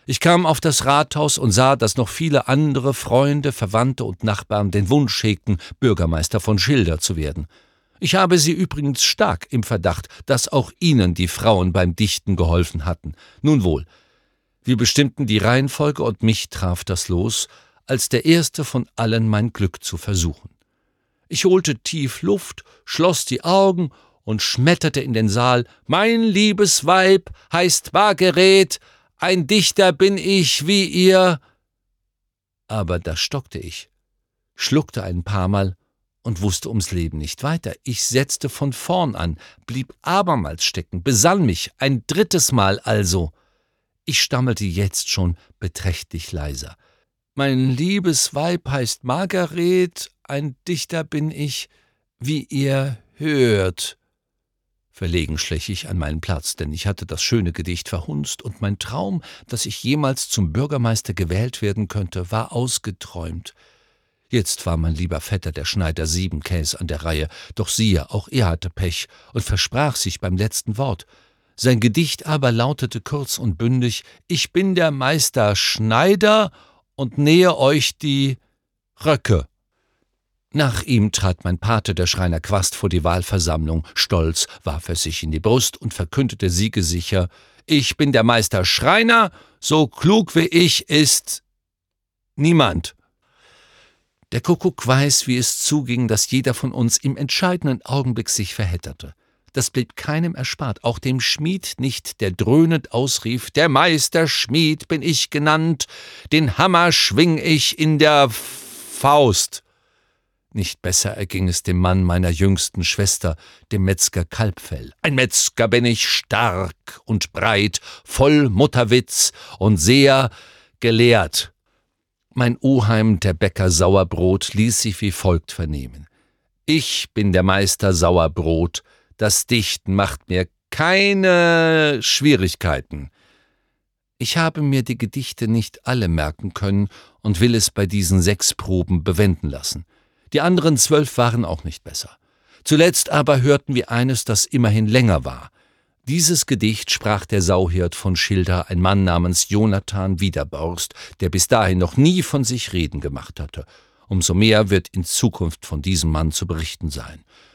Ich kam auf das Rathaus und sah, dass noch viele andere Freunde, Verwandte und Nachbarn den Wunsch hegten, Bürgermeister von Schilda zu werden. Ich habe sie übrigens stark im Verdacht, dass auch ihnen die Frauen beim Dichten geholfen hatten. Nun wohl, wir bestimmten die Reihenfolge und mich traf das Los, als der erste von allen mein Glück zu versuchen. Ich holte tief Luft, schloss die Augen und schmetterte in den Saal: »Mein liebes Weib heißt Margaret, ein Dichter bin ich wie ihr.« Aber da stockte ich, schluckte ein paar Mal und wusste ums Leben nicht weiter. Ich setzte von vorn an, blieb abermals stecken, besann mich, ein drittes Mal also. Ich stammelte jetzt schon beträchtlich leiser. »Mein liebes Weib heißt Margaret, ein Dichter bin ich, wie ihr hört.« Verlegen schlich ich an meinen Platz, denn ich hatte das schöne Gedicht verhunzt und mein Traum, dass ich jemals zum Bürgermeister gewählt werden könnte, war ausgeträumt. Jetzt war mein lieber Vetter, der Schneider Siebenkäs, an der Reihe, doch siehe, auch er hatte Pech und versprach sich beim letzten Wort. Sein Gedicht aber lautete kurz und bündig: »Ich bin der Meister Schneider und nähe euch die Röcke.« Nach ihm trat mein Pate, der Schreiner Quast, vor die Wahlversammlung. Stolz warf er sich in die Brust und verkündete siegesicher: »Ich bin der Meister Schreiner, so klug wie ich ist niemand.« Der Kuckuck weiß, wie es zuging, dass jeder von uns im entscheidenden Augenblick sich verhedderte. Das blieb keinem erspart, auch dem Schmied nicht, der dröhnend ausrief: »Der Meister Schmied bin ich genannt, den Hammer schwing ich in der Faust.« Nicht besser erging es dem Mann meiner jüngsten Schwester, dem Metzger Kalbfell. »Ein Metzger bin ich, stark und breit, voll Mutterwitz und sehr gelehrt.« Mein Oheim, der Bäcker Sauerbrot, ließ sich wie folgt vernehmen: »Ich bin der Meister Sauerbrot, das Dichten macht mir keine Schwierigkeiten.« Ich habe mir die Gedichte nicht alle merken können und will es bei diesen 6 Proben bewenden lassen. Die anderen 12 waren auch nicht besser. Zuletzt aber hörten wir eines, das immerhin länger war. Dieses Gedicht sprach der Sauhirt von Schilda, ein Mann namens Jonathan Wiederborst, der bis dahin noch nie von sich reden gemacht hatte. Umso mehr wird in Zukunft von diesem Mann zu berichten sein.